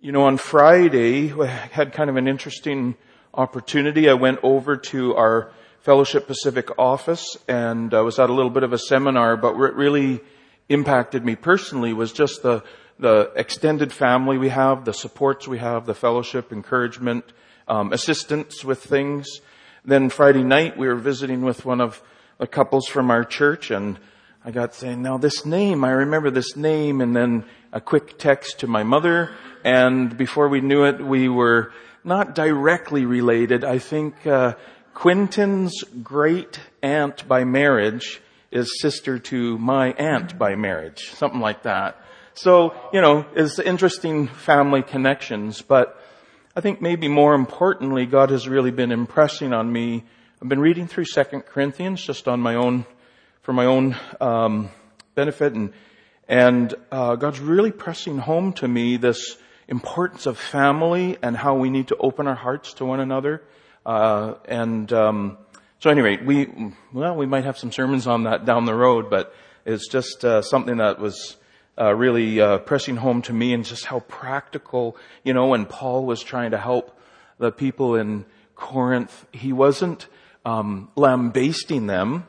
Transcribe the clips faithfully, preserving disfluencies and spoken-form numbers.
You know, on Friday, I had kind of an interesting opportunity. I went over to our Fellowship Pacific office and I was at a little bit of a seminar, but what really impacted me personally was just the, the extended family we have, the supports we have, the fellowship, encouragement, um, assistance with things. Then Friday night, we were visiting with one of the couples from our church and I got saying, now this name, I remember this name, and then a quick text to my mother. And before we knew it, we were not directly related. I think uh, Quentin's great aunt by marriage is sister to my aunt by marriage, something like that. So, you know, it's interesting family connections. But I think maybe more importantly, God has really been impressing on me. I've been reading through Second Corinthians just on my own, for my own um, benefit, and and uh, God's really pressing home to me this importance of family and how we need to open our hearts to one another. Uh, and, um, so anyway, we, well, we might have some sermons on that down the road, but it's just, uh, something that was, uh, really, uh, pressing home to me, and just how practical, you know, when Paul was trying to help the people in Corinth, he wasn't, um, lambasting them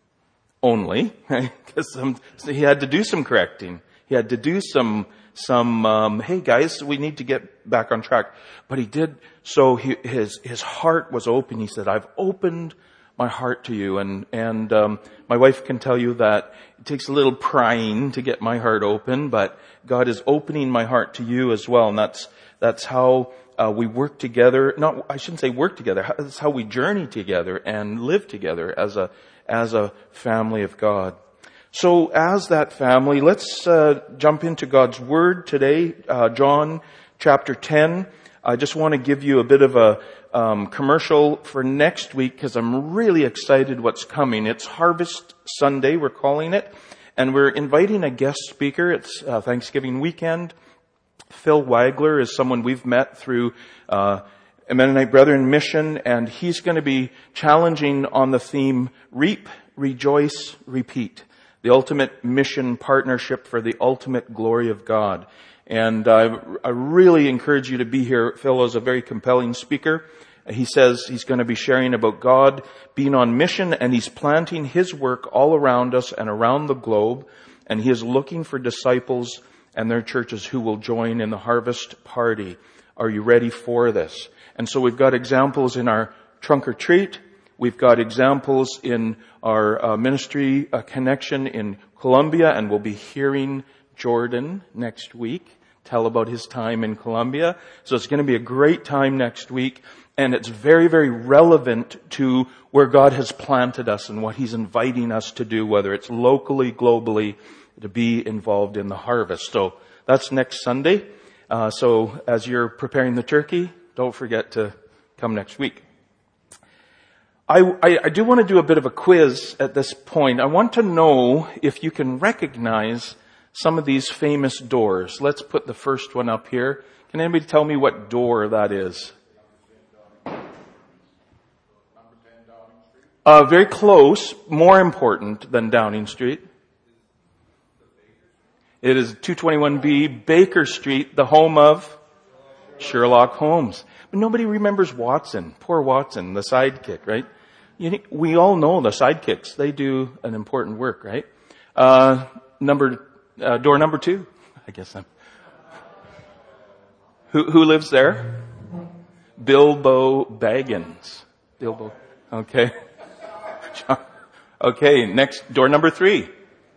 only, because he had to do some correcting. He had to do some, some, um, hey guys, we need to get back on track. But he did, so he, his, his heart was open. He said, I've opened my heart to you. And, and, um, my wife can tell you that it takes a little prying to get my heart open, but God is opening my heart to you as well. And that's, that's how, uh, we work together. Not, I shouldn't say work together. That's how we journey together and live together as a, as a family of God. So as that family, let's uh, jump into God's Word today, uh, John chapter ten. I just want to give you a bit of a um, commercial for next week because I'm really excited what's coming. It's Harvest Sunday, we're calling it, and we're inviting a guest speaker. It's uh, Thanksgiving weekend. Phil Wagler is someone we've met through uh, Mennonite Brethren Mission, and he's going to be challenging on the theme, Reap, Rejoice, Repeat. The ultimate mission partnership for the ultimate glory of God. And uh, I really encourage you to be here. Phil is a very compelling speaker. He says he's going to be sharing about God being on mission, and he's planting his work all around us and around the globe. And he is looking for disciples and their churches who will join in the harvest party. Are you ready for this? And so we've got examples in our trunk or treat. We've got examples in our uh, ministry uh, connection in Colombia, and we'll be hearing Jordan next week tell about his time in Colombia. So it's going to be a great time next week, and it's very, very relevant to where God has planted us and what he's inviting us to do, whether it's locally, globally, to be involved in the harvest. So that's next Sunday. Uh, so as you're preparing the turkey, don't forget to come next week. I, I, I do want to do a bit of a quiz at this point. I want to know if you can recognize some of these famous doors. Let's put the first one up here. Can anybody tell me what door that is? Uh, very close, more important than Downing Street. It is two twenty-one B Baker Street, the home of Sherlock Holmes. But nobody remembers Watson. Poor Watson, the sidekick, right? You know, we all know the sidekicks. They do an important work, right? Uh, number, uh, door number two. I guess I'm. Who, who lives there? Bilbo Baggins. Bilbo. Okay. Okay. Next, door number three.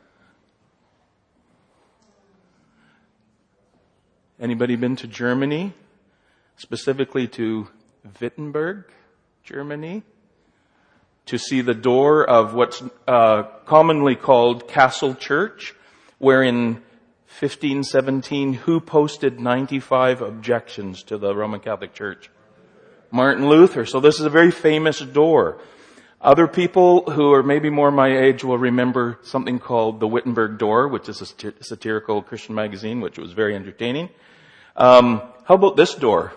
Anybody been to Germany? Specifically to Wittenberg, Germany? To see the door of what's uh, commonly called Castle Church, where in fifteen seventeen, who posted ninety-five objections to the Roman Catholic Church? Martin Luther. So this is a very famous door. Other people who are maybe more my age will remember something called the Wittenberg Door, which is a satirical Christian magazine, which was very entertaining. Um, how about this door?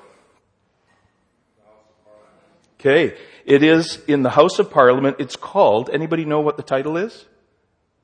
Okay. It is in the House of Parliament. It's called, anybody know what the title is?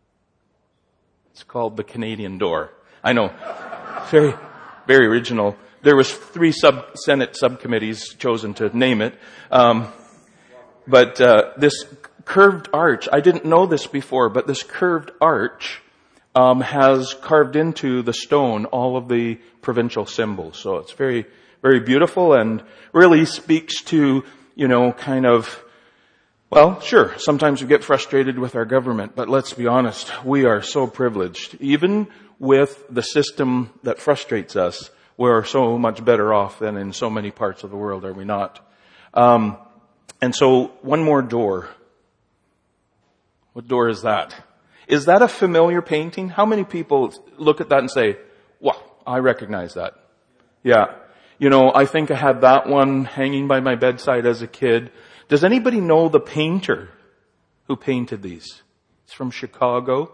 It's called the Canadian Door. I know. Very, very original. there was three sub, Senate subcommittees chosen to name it. Um, but, uh, this curved arch, I didn't know this before, but this curved arch, um, has carved into the stone all of the provincial symbols. So it's very, very beautiful and really speaks to, you know, kind of, well, sure, sometimes we get frustrated with our government, but let's be honest, we are so privileged. Even with the system that frustrates us, we're so much better off than in so many parts of the world, are we not? Um, and so, one more door. What door is that? Is that a familiar painting? How many people look at that and say, wow, I recognize that? Yeah. You know, I think I had that one hanging by my bedside as a kid. Does anybody know the painter who painted these? It's from Chicago.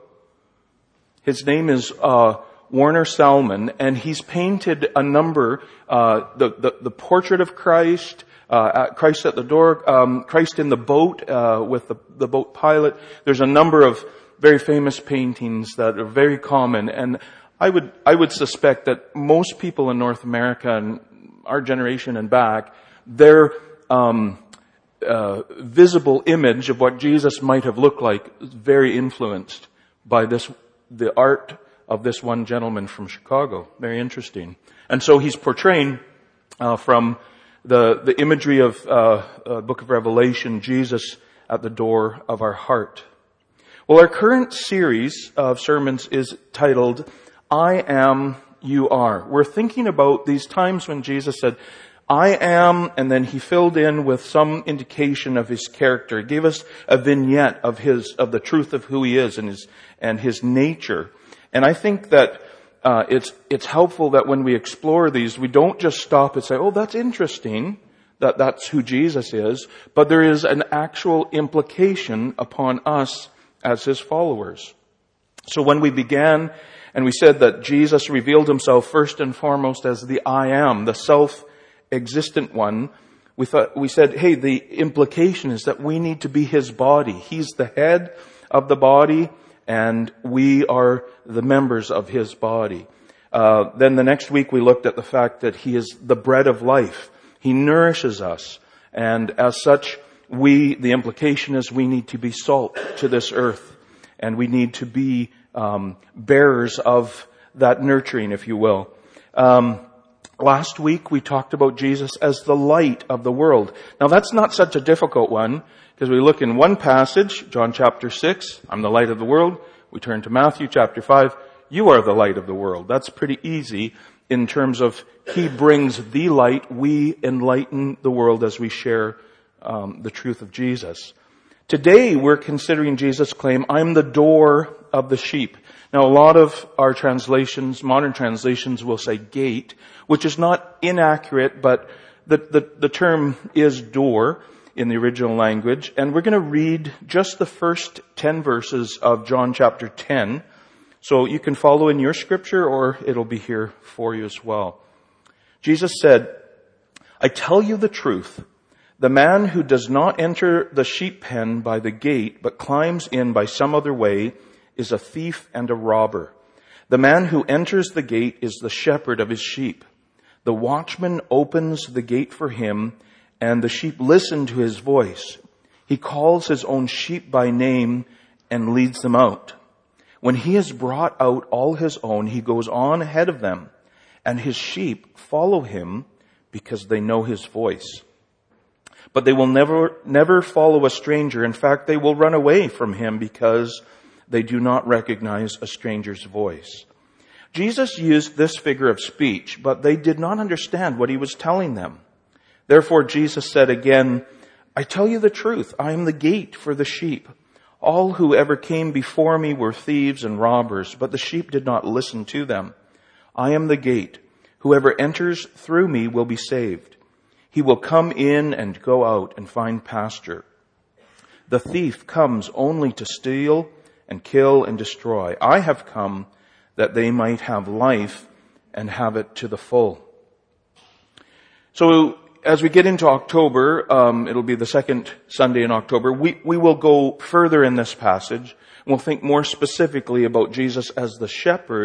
His name is uh Warner Salmon, and he's painted a number, uh the the, the portrait of Christ, uh Christ at the door, um Christ in the boat uh with the, the boat pilot. There's a number of very famous paintings that are very common, and I would I would suspect that most people in North America and our generation and back, their um Uh, visible image of what Jesus might have looked like is very influenced by this, the art of this one gentleman from Chicago. Very interesting. And so he's portraying, uh, from the, the imagery of, uh, uh, Book of Revelation, Jesus at the door of our heart. Well, our current series of sermons is titled, I Am, You Are. We're thinking about these times when Jesus said, I am, and then he filled in with some indication of his character. He gave us a vignette of his, of the truth of who he is and his, and his nature. And I think that, uh, it's, it's helpful that when we explore these, we don't just stop and say, oh, that's interesting, that that's who Jesus is, but there is an actual implication upon us as his followers. So when we began, and we said that Jesus revealed himself first and foremost as the I am, the self existent one, we thought, we said, hey, the implication is that we need to be his body. He's the head of the body, and we are the members of his body. Uh, then the next week we looked at the fact that he is the bread of life. He nourishes us, and as such, we, the implication is we need to be salt to this earth, and we need to be um, bearers of that nurturing, if you will. Um, Last week we talked about Jesus as the light of the world. Now that's not such a difficult one, because we look in one passage, John chapter six, I'm the light of the world. We turn to Matthew chapter five, you are the light of the world. That's pretty easy in terms of he brings the light, we enlighten the world as we share um, the truth of Jesus. Today we're considering Jesus' claim, I'm the door of the sheep. Now, a lot of our translations, modern translations, will say gate, which is not inaccurate, but the, the, the term is door in the original language. And we're going to read just the first ten verses of John chapter ten. So you can follow in your scripture, or it'll be here for you as well. Jesus said, I tell you the truth. The man who does not enter the sheep pen by the gate, but climbs in by some other way, is a thief and a robber. The man who enters the gate is the shepherd of his sheep. The watchman opens the gate for him, and the sheep listen to his voice. He calls his own sheep by name and leads them out. When he has brought out all his own, he goes on ahead of them, and his sheep follow him because they know his voice. But they will never, never follow a stranger. In fact, they will run away from him because they do not recognize a stranger's voice. Jesus used this figure of speech, but they did not understand what he was telling them. Therefore, Jesus said again, I tell you the truth, I am the gate for the sheep. All who ever came before me were thieves and robbers, but the sheep did not listen to them. I am the gate. Whoever enters through me will be saved. He will come in and go out and find pasture. The thief comes only to steal and kill and destroy. I have come that they might have life and have it to the full. So as we get into October, um, it'll be the second Sunday in October, we, we will go further in this passage. We'll think more specifically about Jesus as the shepherd,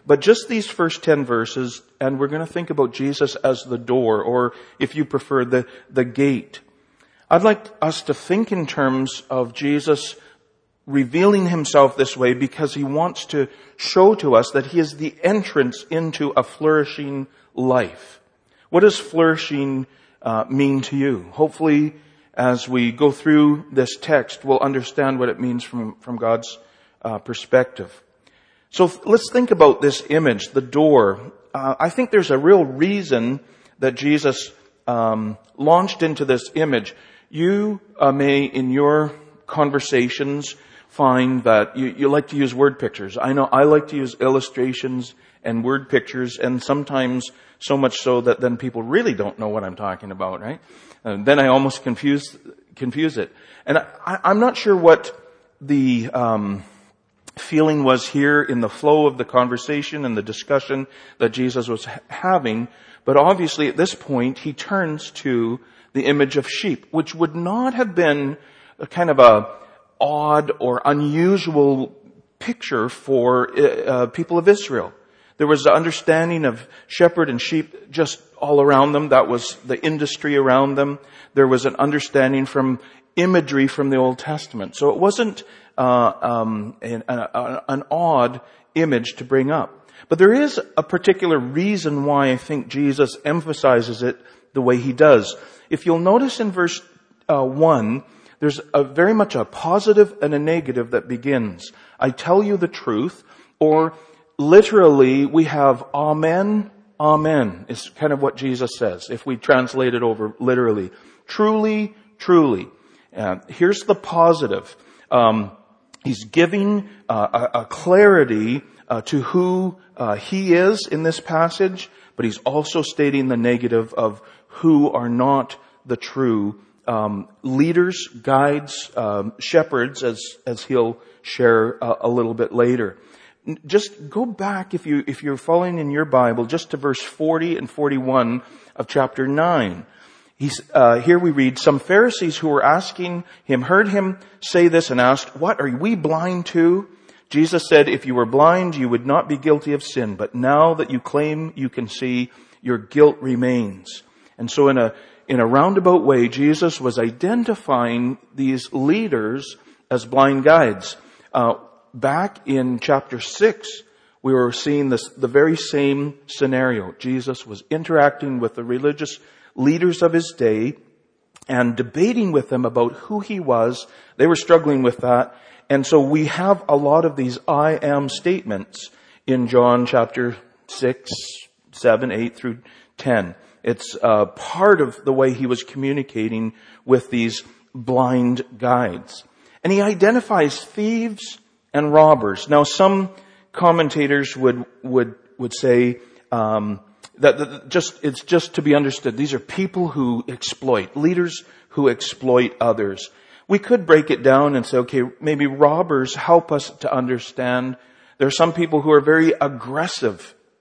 But just these first ten verses, and we're going to think about Jesus as the door, or if you prefer, the, the gate. I'd like us to think in terms of Jesus revealing himself this way because he wants to show to us that he is the entrance into a flourishing life. What does flourishing uh, mean to you? Hopefully, as we go through this text, we'll understand what it means from, from God's uh, perspective. So let's think about this image, the door. Uh, I think there's a real reason that Jesus um, launched into this image. You uh, may, in your conversations, find that you, you like to use word pictures. I know I like to use illustrations and word pictures, and sometimes so much so that then people really don't know what I'm talking about, right? And then I almost confuse confuse it. And I, I'm not sure what the um, feeling was here in the flow of the conversation and the discussion that Jesus was ha- having, but obviously at this point he turns to the image of sheep, which would not have been a kind of a odd or unusual picture for uh, people of Israel. There was the understanding of shepherd and sheep just all around them. That was the industry around them. There was an understanding from imagery from the Old Testament. So it wasn't uh, um, an, an, an odd image to bring up. But there is a particular reason why I think Jesus emphasizes it the way he does. If you'll notice in verse uh, one, there's a very much a positive and a negative that begins. I tell you the truth, or literally we have amen, amen is kind of what Jesus says if we translate it over literally. Truly, truly. Uh, here's the positive. Um, he's giving uh, a, a clarity uh, to who uh, he is in this passage, but he's also stating the negative of who are not the true Um, leaders, guides, um, shepherds, as as he'll share uh, a little bit later. Just go back if you if you're following in your Bible, just to verse forty and forty-one of chapter nine. He's uh, here we read, some Pharisees who were asking him heard him say this and asked, "What, are we blind too?" Jesus said, "If you were blind, you would not be guilty of sin. But now that you claim you can see, your guilt remains." And so in a In a roundabout way, Jesus was identifying these leaders as blind guides. Uh, back in chapter six, we were seeing this, the very same scenario. Jesus was interacting with the religious leaders of his day and debating with them about who he was. They were struggling with that. And so we have a lot of these I am statements in John chapter six, seven, eight through ten. It's uh, part of the way he was communicating with these blind guides. And he identifies thieves and robbers. Now, some commentators would would would say um, that, that just it's just to be understood. These are people who exploit, leaders who exploit others. We could break it down and say, okay, maybe robbers help us to understand. There are some people who are very aggressive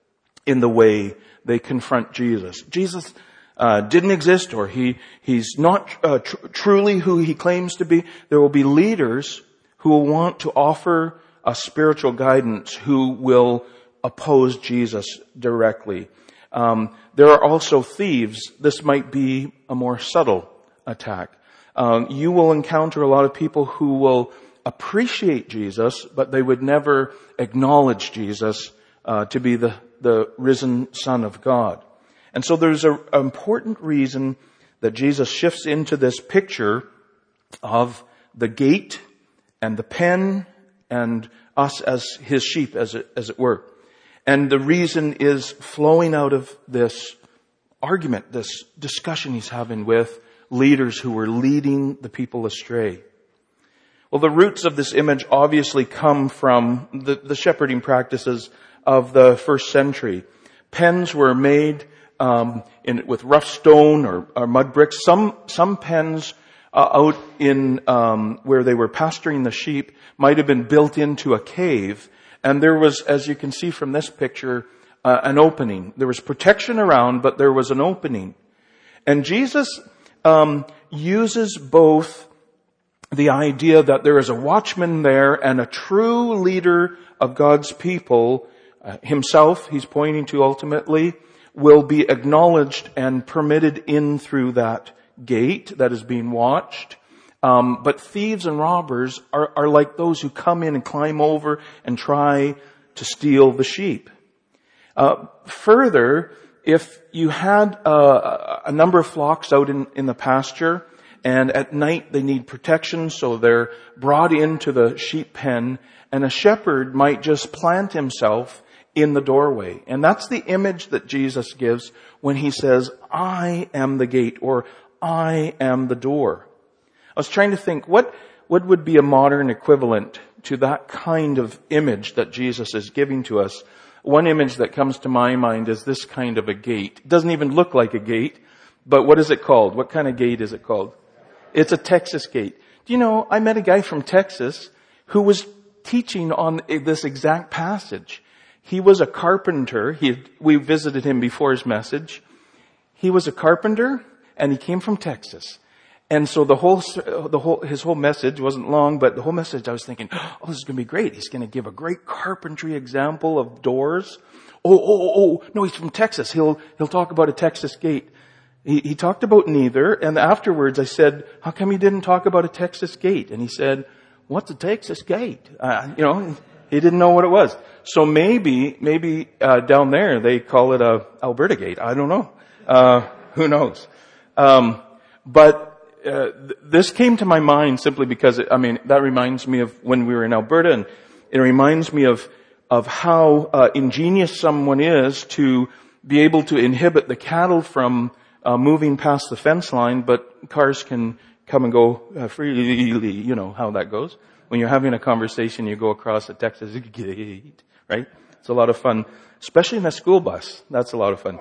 in the way they confront Jesus. Jesus uh, didn't exist, or he he's not uh, tr- truly who he claims to be. There will be leaders who will want to offer a spiritual guidance, who will oppose Jesus directly. Um, there are also thieves. This might be a more subtle attack. Um, you will encounter a lot of people who will appreciate Jesus, but they would never acknowledge Jesus uh, to be the the risen Son of God. And so there's an important reason that Jesus shifts into this picture of the gate and the pen and us as his sheep, as it, as it were. And the reason is flowing out of this argument, this discussion he's having with leaders who were leading the people astray. Well, the roots of this image obviously come from the, the shepherding practices of the first century. Pens were made um, in, with rough stone or, or mud bricks. Some some pens uh, out in um, where they were pasturing the sheep might have been built into a cave, and there was, as you can see from this picture, uh, an opening. There was protection around, but there was an opening. And Jesus um, uses both the idea that there is a watchman there and a true leader of God's people uh, himself, he's pointing to ultimately, will be acknowledged and permitted in through that gate that is being watched. Um, but thieves and robbers are, are like those who come in and climb over and try to steal the sheep. Uh, further, if you had uh, a number of flocks out in, in the pasture, and at night they need protection, so they're brought into the sheep pen, and a shepherd might just plant himself in the doorway. And that's the image that Jesus gives when he says, I am the gate, or I am the door. I was trying to think, what, what would be a modern equivalent to that kind of image that Jesus is giving to us? One image that comes to my mind is this kind of a gate. It doesn't even look like a gate, but what is it called? What kind of gate is it called? It's a Texas gate. Do you know, I met a guy from Texas who was teaching on this exact passage. He was a carpenter. He had, we visited him before his message. He was a carpenter, and he came from Texas. And so the whole, the whole, his whole message wasn't long, but the whole message I was thinking, oh, this is going to be great. He's going to give a great carpentry example of doors. Oh, oh, oh, oh, no, he's from Texas. He'll, he'll talk about a Texas gate. He, he talked about neither. And afterwards I said, how come he didn't talk about a Texas gate? And he said, what's a Texas gate? Uh, you know, he didn't know what it was. So maybe, maybe, uh, down there they call it a Alberta gate. I don't know. Uh, who knows? Um, but Uh, th- this came to my mind simply because, it, I mean, that reminds me of when we were in Alberta, and it reminds me of of how uh, ingenious someone is to be able to inhibit the cattle from uh, moving past the fence line, but cars can come and go uh, freely. You know how that goes. When you're having a conversation, you go across the Texas gate, right? It's a lot of fun, especially in a school bus. That's a lot of fun.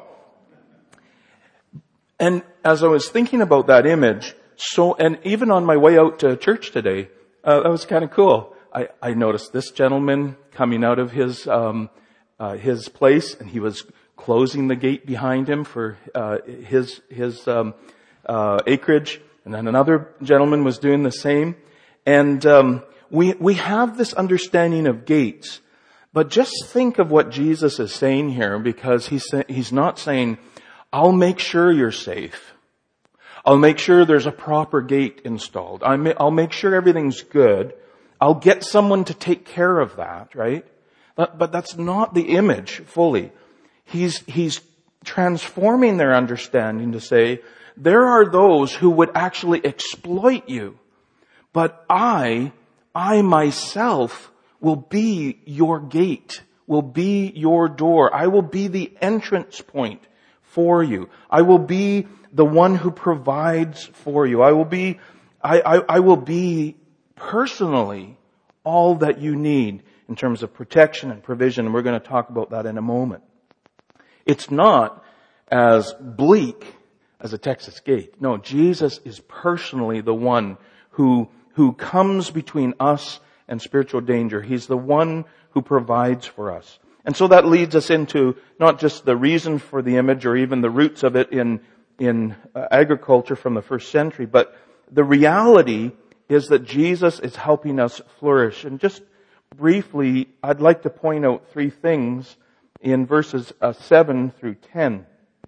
And as I was thinking about that image, So, and even on my way out to church today, uh, that was kind of cool. I, I noticed this gentleman coming out of his, um, uh, his place, and he was closing the gate behind him for, uh, his, his, um, uh, acreage. And then another gentleman was doing the same. And, um, we, we have this understanding of gates. But just think of what Jesus is saying here, because he's, he's not saying, I'll make sure you're safe. I'll make sure there's a proper gate installed. I'll make sure everything's good. I'll get someone to take care of that, right? But, but that's not the image fully. He's, he's transforming their understanding to say, there are those who would actually exploit you. But I, I myself will be your gate, will be your door. I will be the entrance point for you. I will be the one who provides for you. I will be, I, I, I will be personally all that you need in terms of protection and provision. And we're going to talk about that in a moment. It's not as bleak as a Texas gate. No, Jesus is personally the one who, who comes between us and spiritual danger. He's the one who provides for us. And so that leads us into not just the reason for the image or even the roots of it in in uh, agriculture from the first century, but the reality is that Jesus is helping us flourish. And just briefly, I'd like to point out three things in verses uh, seven through ten.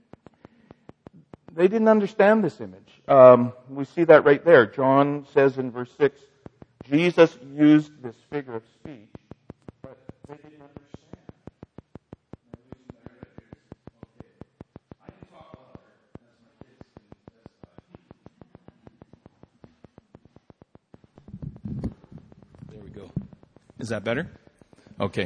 They didn't understand this image. Um, we see that right there. John says in verse six, Jesus used this figure of speech, but they didn't understand. Is that better? Okay.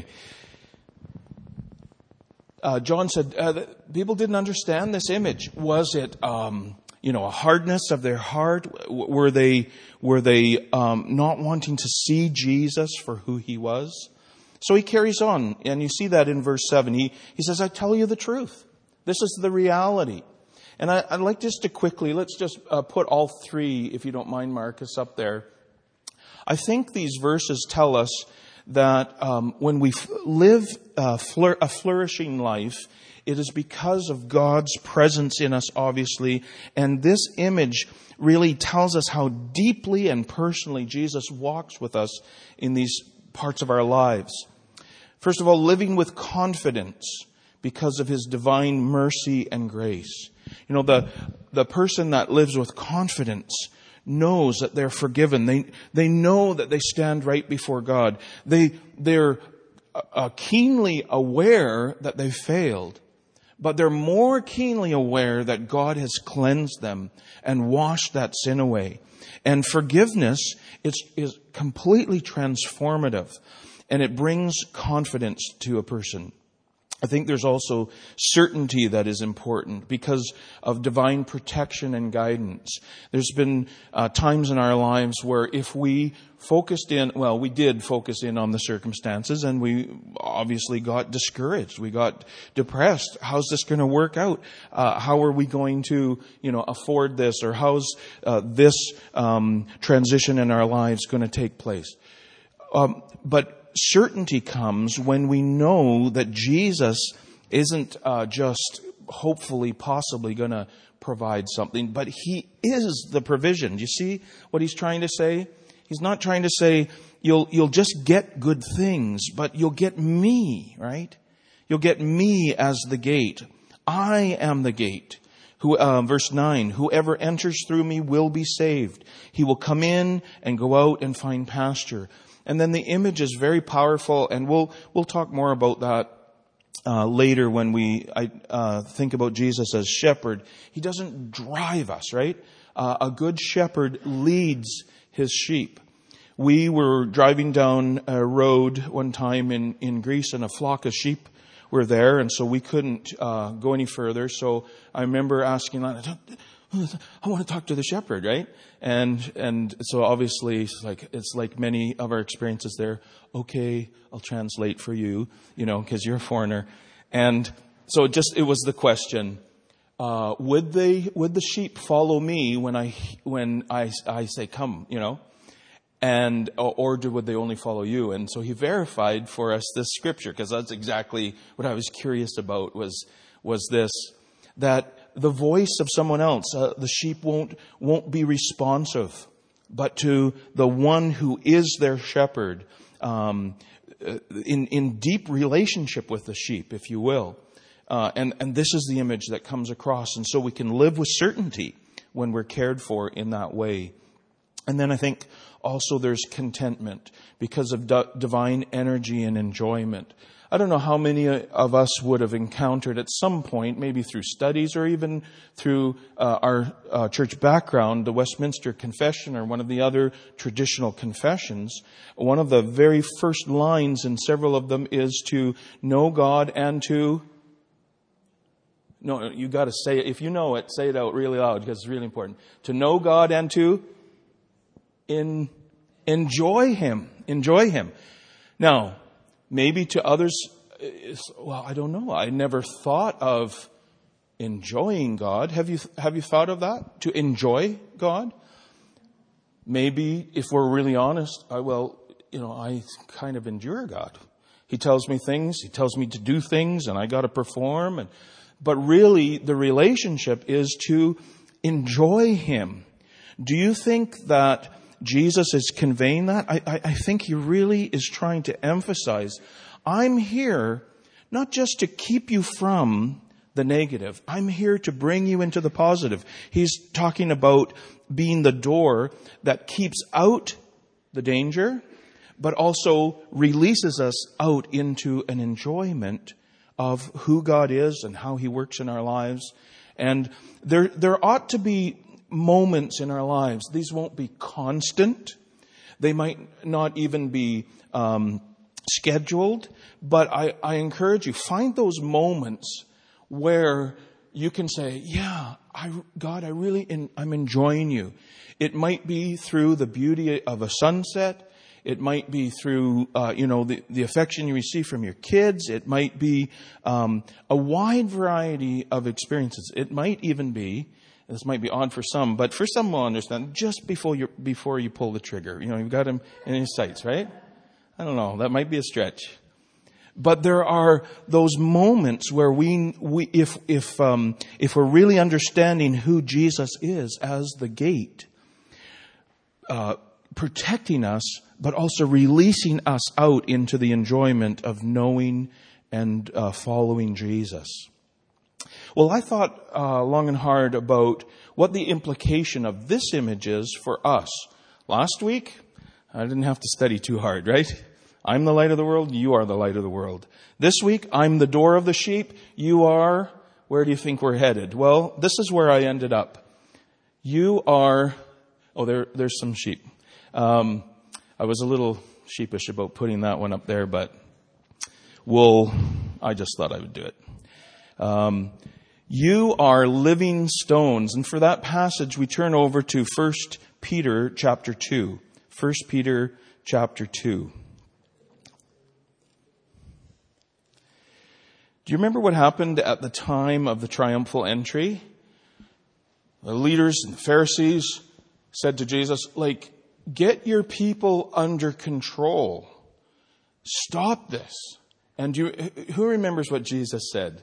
Uh, John said uh, that people didn't understand this image. Was it, um, you know, a hardness of their heart? Were they were they um, not wanting to see Jesus for who he was? So he carries on, and you see that in verse seven. He he says, "I tell you the truth. This is the reality." And I, I'd like just to quickly let's just uh, put all three, if you don't mind, Marcus, up there. I think these verses tell us that um, when we f- live uh, flour- a flourishing life, it is because of God's presence in us, obviously. And this image really tells us how deeply and personally Jesus walks with us in these parts of our lives. First of all, living with confidence because of his divine mercy and grace. You know, the, the person that lives with confidence knows that they're forgiven. They, they know that they stand right before God. They, they're uh, keenly aware that they failed, but they're more keenly aware that God has cleansed them and washed that sin away. And forgiveness is, is completely transformative, and it brings confidence to a person. I think there's also certainty that is important because of divine protection and guidance. There's been uh, times in our lives where if we focused in, well, we did focus in on the circumstances, and we obviously got discouraged. We got depressed. How's this going to work out? Uh, how are we going to, you know, afford this? Or how's uh, this um, transition in our lives going to take place? Um, but certainty comes when we know that Jesus isn't uh, just hopefully, possibly going to provide something, but he is the provision. Do you see what he's trying to say? He's not trying to say you'll you'll just get good things, but you'll get me, right? You'll get me as the gate. I am the gate. Who, uh, verse nine, whoever enters through me will be saved. He will come in and go out and find pasture. And then the image is very powerful, and we'll we'll talk more about that uh, later when we I, uh, think about Jesus as shepherd. He doesn't drive us, right? Uh, a good shepherd leads his sheep. We were driving down a road one time in, in Greece, and a flock of sheep were there, and so we couldn't uh, go any further. So I remember asking, I want to talk to the shepherd, right? And and so obviously it's like it's like many of our experiences there. Okay, I'll translate for you, you know, because you're a foreigner. And so it just it was the question: uh, would they would the sheep follow me when I when I I say come, you know, and or would they only follow you? And so he verified for us this scripture, because that's exactly what I was curious about. Was was this that. The voice of someone else, uh, the sheep won't won't be responsive, but to the one who is their shepherd, um, in in deep relationship with the sheep, if you will, uh, and and this is the image that comes across, and so we can live with certainty when we're cared for in that way. And then I think also there's contentment because of d- divine energy and enjoyment. I don't know how many of us would have encountered at some point, maybe through studies or even through uh, our uh, church background, the Westminster Confession or one of the other traditional confessions. One of the very first lines in several of them is to know God and to... No, you got to say it. If you know it, say it out really loud because it's really important. To know God and to in, enjoy Him. Enjoy Him. Now... Maybe to others, well, I don't know. I never thought of enjoying God. Have you have you thought of that? To enjoy God? Maybe, if we're really honest, I, well, you know, I kind of endure God. He tells me things. He tells me to do things, and I got to perform. And but really, the relationship is to enjoy Him. Do you think that Jesus is conveying that? I, I, I think he really is trying to emphasize, I'm here not just to keep you from the negative. I'm here to bring you into the positive. He's talking about being the door that keeps out the danger, but also releases us out into an enjoyment of who God is and how He works in our lives. And there, there ought to be moments in our lives. These won't be constant. They might not even be um, scheduled. But I, I encourage you, find those moments where you can say, yeah, I, God, I really, in, I'm enjoying you. It might be through the beauty of a sunset. It might be through, uh, you know, the, the affection you receive from your kids. It might be um, a wide variety of experiences. It might even be, this might be odd for some, but for some will understand, just before you before you pull the trigger. You know, you've got him in your sights, right? I don't know. That might be a stretch. But there are those moments where we, we if if um, if we're really understanding who Jesus is as the gate, uh, protecting us but also releasing us out into the enjoyment of knowing and uh, following Jesus. Well, I thought uh, long and hard about what the implication of this image is for us. Last week, I didn't have to study too hard, right? I'm the light of the world, you are the light of the world. This week, I'm the door of the sheep, you are, where do you think we're headed? Well, this is where I ended up. You are, oh, there, there's some sheep. Um, I was a little sheepish about putting that one up there, but we'll, I just thought I would do it. Um, you are living stones. And for that passage, we turn over to First Peter chapter two. First Peter chapter two. Do you remember what happened at the time of the triumphal entry? The leaders and the Pharisees said to Jesus, like, get your people under control. Stop this. And you, who remembers what Jesus said?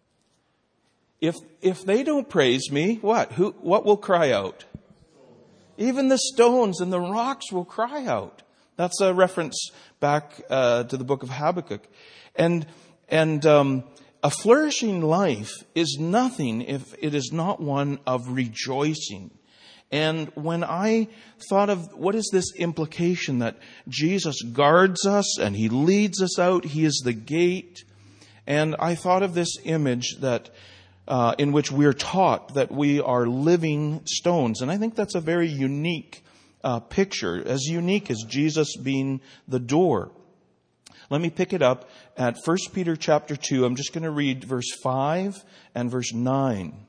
If, if they don't praise me, what? Who, what will cry out? Even the stones and the rocks will cry out. That's a reference back uh, to the book of Habakkuk. And, and, um, a flourishing life is nothing if it is not one of rejoicing. And when I thought of what is this implication that Jesus guards us and he leads us out, he is the gate. And I thought of this image that uh, in which we're taught that we are living stones. And I think that's a very unique uh, picture, as unique as Jesus being the door. Let me pick it up at First Peter chapter two. I'm just going to read verse five and verse nine.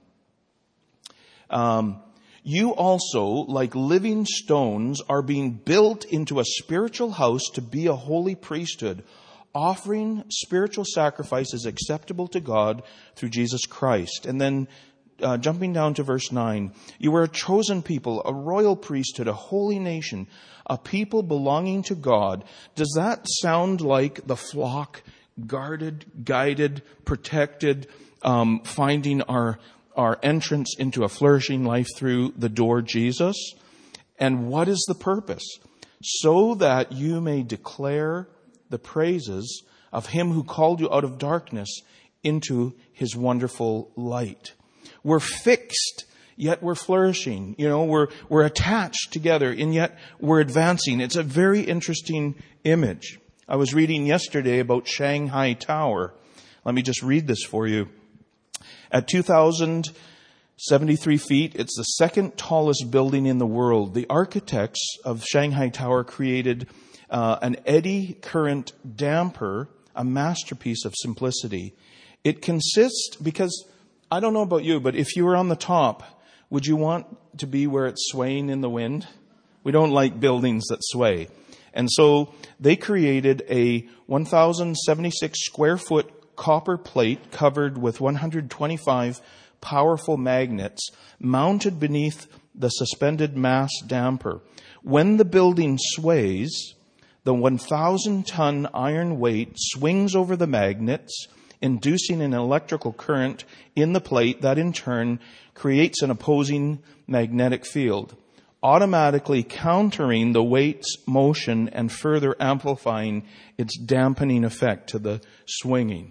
Um, you also, like living stones, are being built into a spiritual house to be a holy priesthood, offering spiritual sacrifices acceptable to God through Jesus Christ. And then uh, jumping down to verse nine, you are a chosen people, a royal priesthood, a holy nation, a people belonging to God. Does that sound like the flock, guarded, guided, protected, um, finding our our entrance into a flourishing life through the door, Jesus? And what is the purpose? So that you may declare the praises of him who called you out of darkness into his wonderful light. We're fixed, yet we're flourishing. You know, we're, we're attached together, and yet we're advancing. It's a very interesting image. I was reading yesterday about Shanghai Tower. Let me just read this for you. At two thousand seventy-three feet, it's the second tallest building in the world. The architects of Shanghai Tower created uh, an eddy current damper, a masterpiece of simplicity. It consists, because I don't know about you, but if you were on the top, would you want to be where it's swaying in the wind? We don't like buildings that sway. And so they created a one thousand seventy-six square foot copper plate covered with one hundred twenty-five powerful magnets mounted beneath the suspended mass damper. When the building sways, the one thousand ton iron weight swings over the magnets, inducing an electrical current in the plate that in turn creates an opposing magnetic field, automatically countering the weight's motion and further amplifying its dampening effect to the swinging.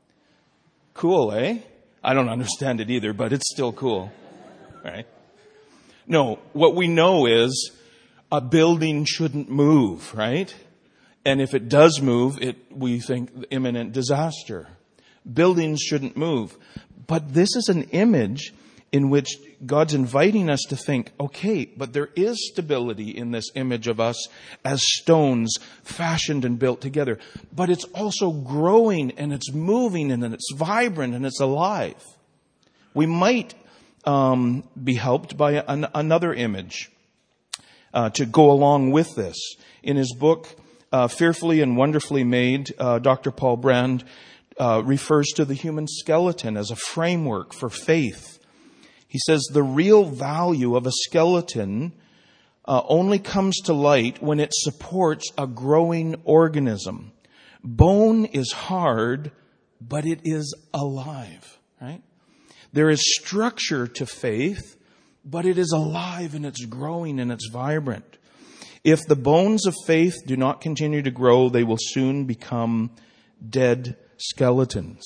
Cool, eh? I don't understand it either, but it's still cool, right? No, what we know is a building shouldn't move, right? And if it does move, it we think imminent disaster. Buildings shouldn't move. But this is an image in which God's inviting us to think, okay, but there is stability in this image of us as stones fashioned and built together. But it's also growing and it's moving and it's vibrant and it's alive. We might um, be helped by an, another image uh, to go along with this. In his book, uh, Fearfully and Wonderfully Made, uh, Doctor Paul Brand uh, refers to the human skeleton as a framework for faith. He says the real value of a skeleton uh, only comes to light when it supports a growing organism. Bone is hard, but it is alive, right? There is structure to faith, but it is alive and it's growing and it's vibrant. If the bones of faith do not continue to grow, they will soon become dead skeletons.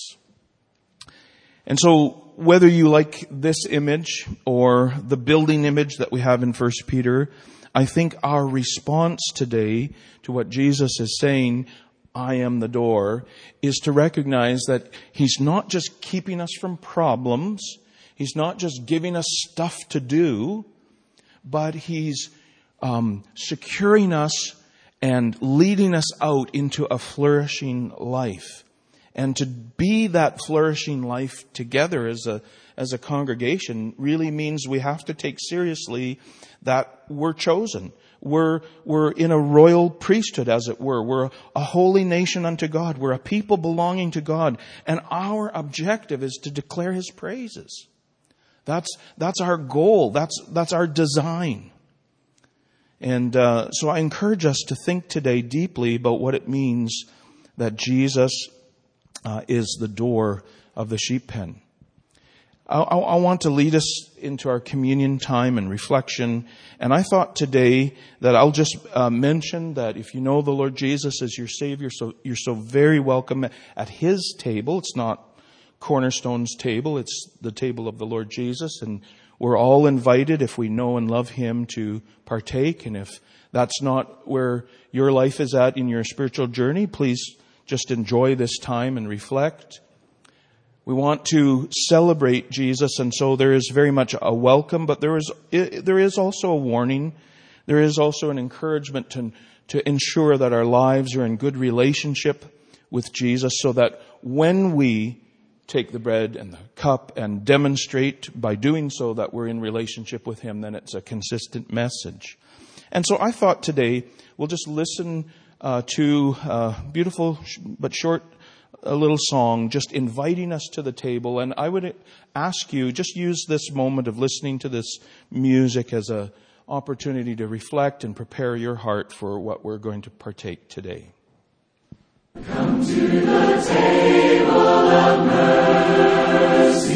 And so whether you like this image or the building image that we have in First Peter, I think our response today to what Jesus is saying, I am the door, is to recognize that He's not just keeping us from problems. He's not just giving us stuff to do, but He's um, securing us and leading us out into a flourishing life. And to be that flourishing life together as a as a congregation really means we have to take seriously that we're chosen. We're we're in a royal priesthood, as it were. We're a holy nation unto God. We're a people belonging to God. And our objective is to declare His praises. That's that's our goal. That's that's our design. And uh, so I encourage us to think today deeply about what it means that Jesus Uh, is the door of the sheep pen. I, I, I want to lead us into our communion time and reflection. And I thought today that I'll just uh, mention that if you know the Lord Jesus as your Savior, so you're so very welcome at His table. It's not Cornerstone's table. It's the table of the Lord Jesus. And we're all invited, if we know and love Him, to partake. And if that's not where your life is at in your spiritual journey, please just enjoy this time and reflect. We want to celebrate Jesus, and so there is very much a welcome, but there is there is also a warning. There is also an encouragement to, to ensure that our lives are in good relationship with Jesus, so that when we take the bread and the cup and demonstrate by doing so that we're in relationship with Him, then it's a consistent message. And so I thought today we'll just listen Uh, to a beautiful but short a little song just inviting us to the table. And I would ask you, just use this moment of listening to this music as an opportunity to reflect and prepare your heart for what we're going to partake today. Come to the table of mercy.